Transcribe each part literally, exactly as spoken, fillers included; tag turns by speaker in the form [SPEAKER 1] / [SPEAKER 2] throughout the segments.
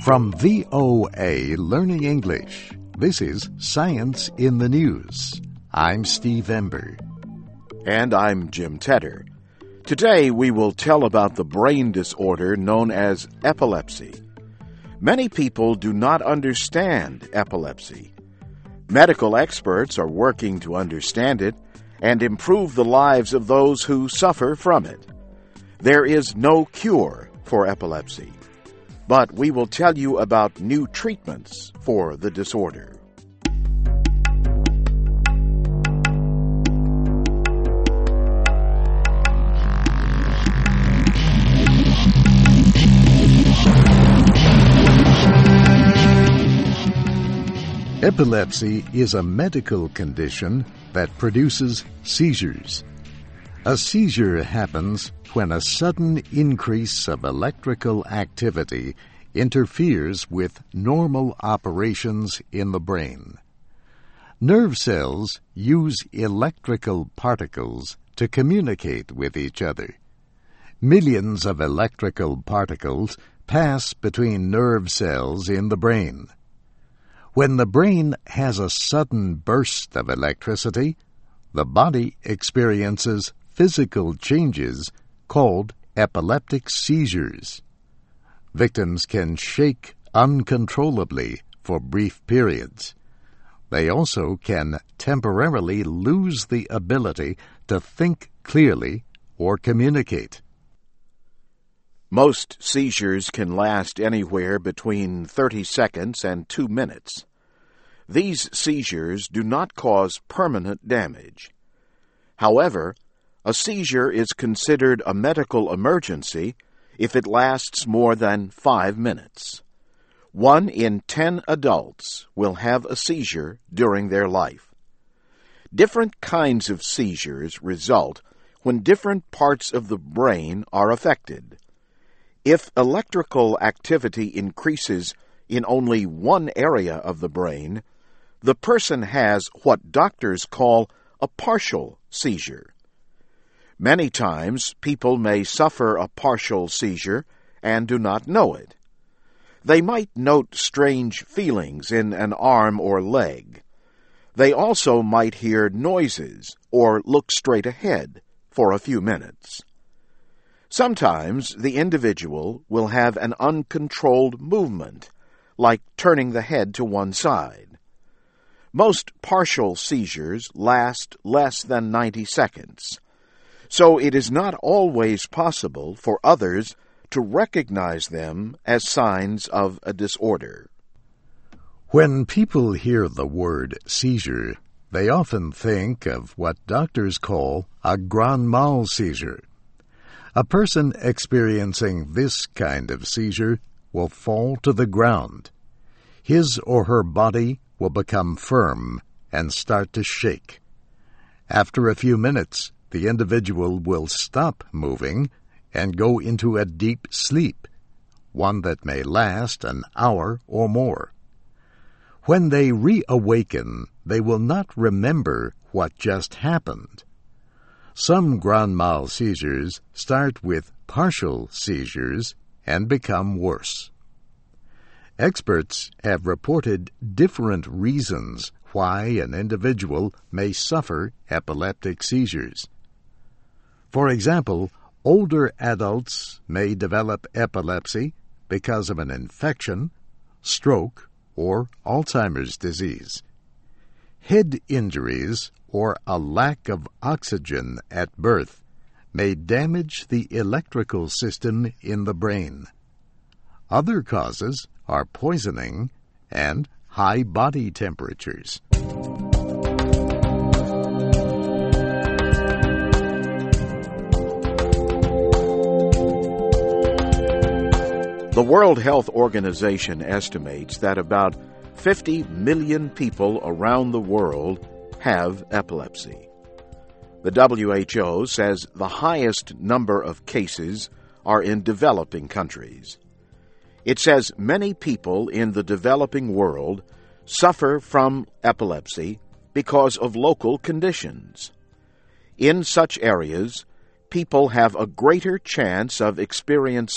[SPEAKER 1] From V O A Learning English, this is Science in the News. I'm Steve Ember.
[SPEAKER 2] And I'm Jim Tedder. Today we will tell about the brain disorder known as epilepsy. Many people do not understand epilepsy. Medical experts are working to understand it and improve the lives of those who suffer from it. There is no cure for epilepsy, but we will tell you about new treatments for the disorder.
[SPEAKER 1] Epilepsy is a medical condition that produces seizures. A seizure happens when a sudden increase of electrical activity interferes with normal operations in the brain. Nerve cells use electrical particles to communicate with each other. Millions of electrical particles pass between nerve cells in the brain. When the brain has a sudden burst of electricity, the body experiences physical changes called epileptic seizures. Victims can shake uncontrollably for brief periods. They also can temporarily lose the ability to think clearly or communicate.
[SPEAKER 2] Most seizures can last anywhere between thirty seconds and two minutes. These seizures do not cause permanent damage. However, a seizure is considered a medical emergency if it lasts more than five minutes. One in ten adults will have a seizure during their life. Different kinds of seizures result when different parts of the brain are affected. If electrical activity increases in only one area of the brain, the person has what doctors call a partial seizure. Many times, people may suffer a partial seizure and do not know it. They might note strange feelings in an arm or leg. They also might hear noises or look straight ahead for a few minutes. Sometimes the individual will have an uncontrolled movement, like turning the head to one side. Most partial seizures last less than ninety seconds, so it is not always possible for others to recognize them as signs of a disorder.
[SPEAKER 1] When people hear the word seizure, they often think of what doctors call a grand mal seizure. A person experiencing this kind of seizure will fall to the ground. His or her body will become firm and start to shake. After a few minutes, the individual will stop moving and go into a deep sleep, one that may last an hour or more. When they reawaken, they will not remember what just happened. Some grand mal seizures start with partial seizures and become worse. Experts have reported different reasons why an individual may suffer epileptic seizures. For example, older adults may develop epilepsy because of an infection, stroke, or Alzheimer's disease. Head injuries or a lack of oxygen at birth may damage the electrical system in the brain. Other causes are poisoning and high body temperatures.
[SPEAKER 2] The World Health Organization estimates that about fifty million people around the world have epilepsy. The W H O says the highest number of cases are in developing countries. It says many people in the developing world suffer from epilepsy because of local conditions. In such areas, people have a greater chance of experiencing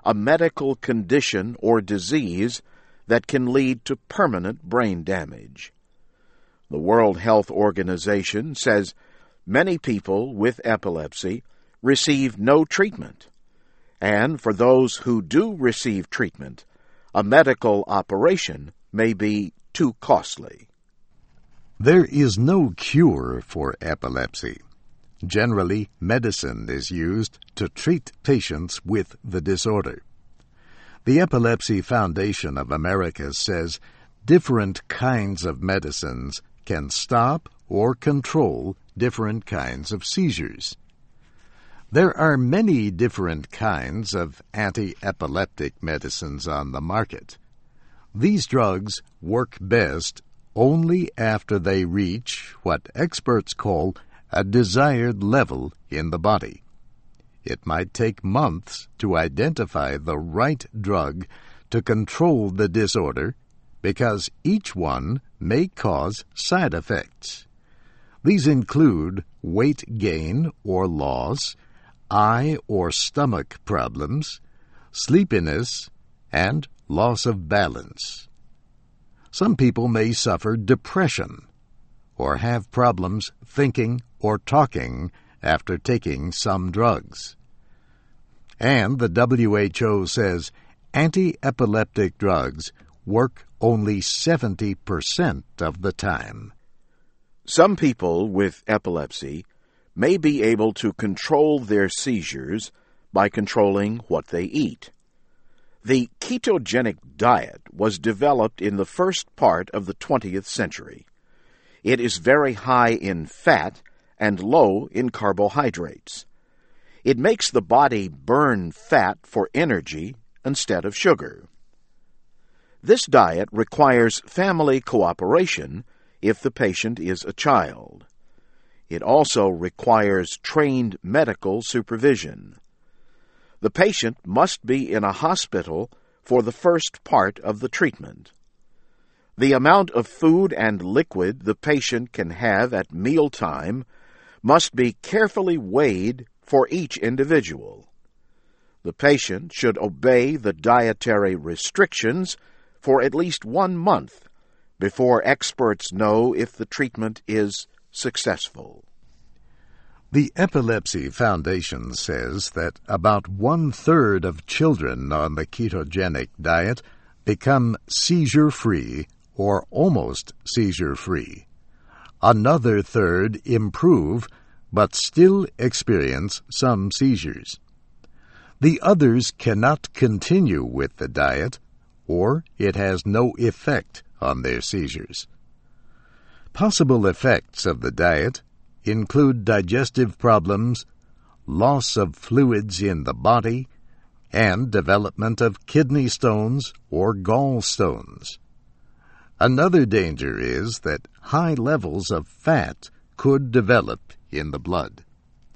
[SPEAKER 2] a medical condition or disease that can lead to permanent brain damage. The World Health Organization says many people with epilepsy receive no treatment, and for those who do receive treatment, a medical operation may be too costly.
[SPEAKER 1] There is no cure for epilepsy. Generally, medicine is used to treat patients with the disorder. The Epilepsy Foundation of America says different kinds of medicines can stop or control different kinds of seizures. There are many different kinds of anti-epileptic medicines on the market. These drugs work best only after they reach what experts call a desired level in the body. It might take months to identify the right drug to control the disorder because each one may cause side effects. These include weight gain or loss, eye or stomach problems, sleepiness, and loss of balance. Some people may suffer depression or have problems thinking or talking after taking some drugs. And the W H O says anti-epileptic drugs work only seventy percent of the time.
[SPEAKER 2] Some people with epilepsy may be able to control their seizures by controlling what they eat. The ketogenic diet was developed in the first part of the twentieth century. It is very high in fat and low in carbohydrates. It makes the body burn fat for energy instead of sugar. This diet requires family cooperation if the patient is a child. It also requires trained medical supervision. The patient must be in a hospital for the first part of the treatment. The amount of food and liquid the patient can have at mealtime must be carefully weighed for each individual. The patient should obey the dietary restrictions for at least one month before experts know if the treatment is successful.
[SPEAKER 1] The Epilepsy Foundation says that about one-third of children on the ketogenic diet become seizure-free or almost seizure-free. Another third improve but still experience some seizures. The others cannot continue with the diet, or it has no effect on their seizures. Possible effects of the diet include digestive problems, loss of fluids in the body, and development of kidney stones or gallstones. Another danger is that high levels of fat could develop in the blood.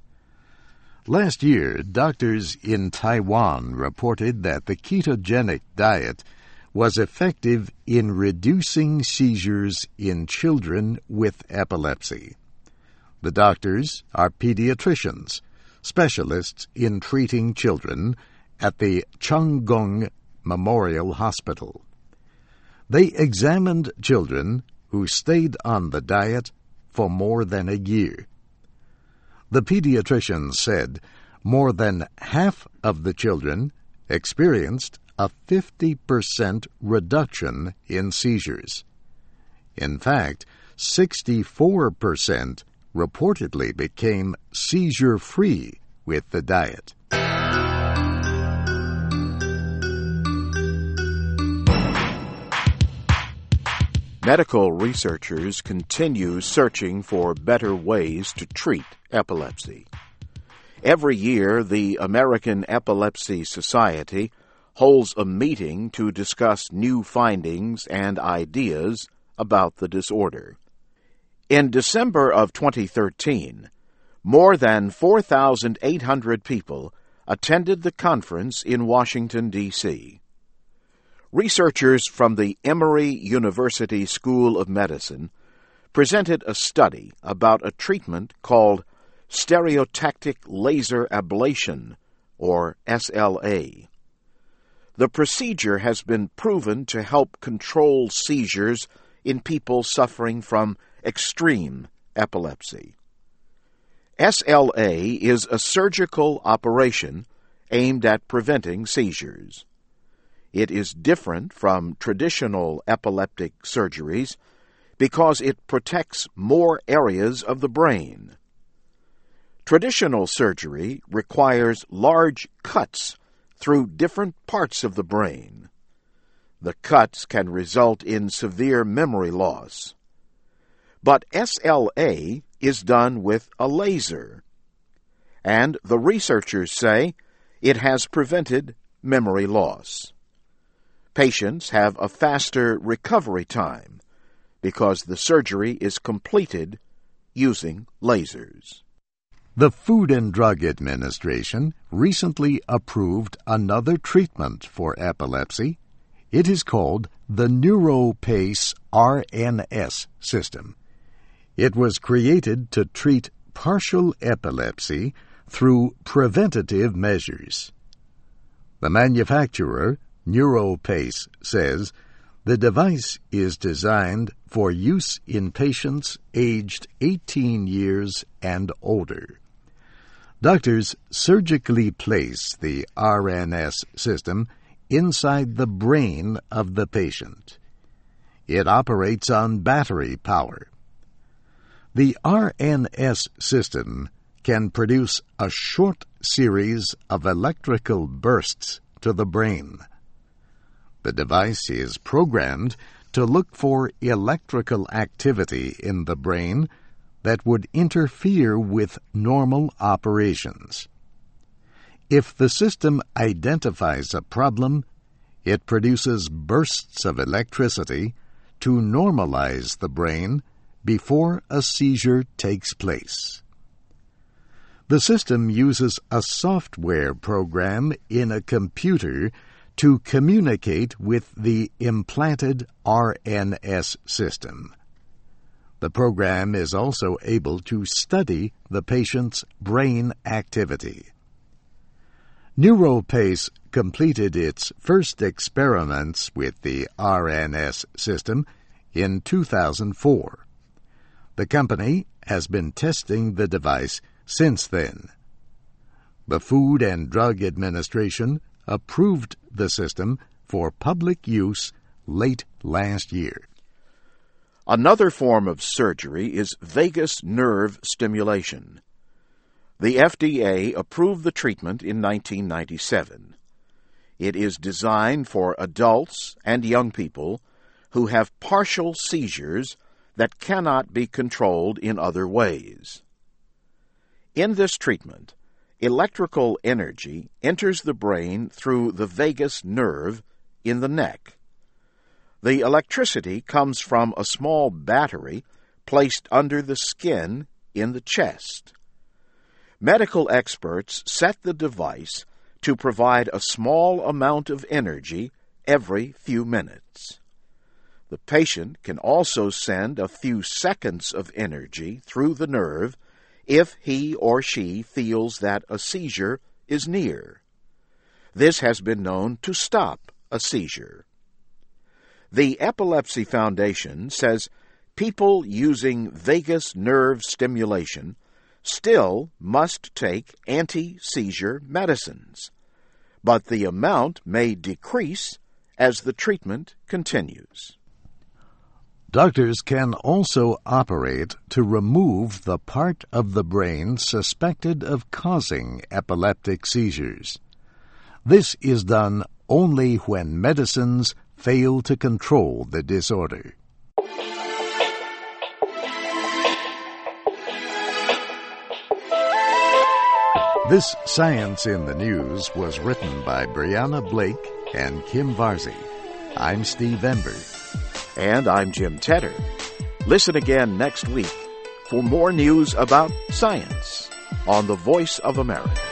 [SPEAKER 1] Last year, doctors in Taiwan reported that the ketogenic diet was effective in reducing seizures in children with epilepsy. The doctors are pediatricians, specialists in treating children at the Changgung Memorial Hospital. They examined children who stayed on the diet for more than a year. The pediatricians said more than half of the children experienced a fifty percent reduction in seizures. In fact, sixty-four percent reportedly became seizure-free with the diet.
[SPEAKER 2] Medical researchers continue searching for better ways to treat epilepsy. Every year, the American Epilepsy Society holds a meeting to discuss new findings and ideas about the disorder. In December of twenty thirteen, more than four thousand eight hundred people attended the conference in Washington, D C Researchers from the Emory University School of Medicine presented a study about a treatment called stereotactic laser ablation, or S L A. The procedure has been proven to help control seizures in people suffering from extreme epilepsy. S L A is a surgical operation aimed at preventing seizures. It is different from traditional epileptic surgeries because it protects more areas of the brain. Traditional surgery requires large cuts through different parts of the brain. The cuts can result in severe memory loss. But S L A is done with a laser, and the researchers say it has prevented memory loss. Patients have a faster recovery time because the surgery is completed using lasers.
[SPEAKER 1] The Food and Drug Administration recently approved another treatment for epilepsy. It is called the NeuroPace R N S system. It was created to treat partial epilepsy through preventative measures. The manufacturer, NeuroPace, says the device is designed for use in patients aged eighteen years and older. Doctors surgically place the R N S system inside the brain of the patient. It operates on battery power. The R N S system can produce a short series of electrical bursts to the brain. The device is programmed to look for electrical activity in the brain that would interfere with normal operations. If the system identifies a problem, it produces bursts of electricity to normalize the brain before a seizure takes place. The system uses a software program in a computer to communicate with the implanted R N S system. The program is also able to study the patient's brain activity. NeuroPace completed its first experiments with the R N S system in two thousand four. The company has been testing the device since then. The Food and Drug Administration approved the system for public use late last year.
[SPEAKER 2] Another form of surgery is vagus nerve stimulation. The F D A approved the treatment in nineteen ninety-seven. It is designed for adults and young people who have partial seizures that cannot be controlled in other ways. In this treatment, electrical energy enters the brain through the vagus nerve in the neck. The electricity comes from a small battery placed under the skin in the chest. Medical experts set the device to provide a small amount of energy every few minutes. The patient can also send a few seconds of energy through the nerve if he or she feels that a seizure is near. This has been known to stop a seizure. The Epilepsy Foundation says people using vagus nerve stimulation still must take anti-seizure medicines, but the amount may decrease as the treatment continues.
[SPEAKER 1] Doctors can also operate to remove the part of the brain suspected of causing epileptic seizures. This is done only when medicines fail to control the disorder. This Science in the News was written by Brianna Blake and Kim Varzi. I'm Steve Ember.
[SPEAKER 2] And I'm Jim Tedder. Listen again next week for more news about science on the Voice of America.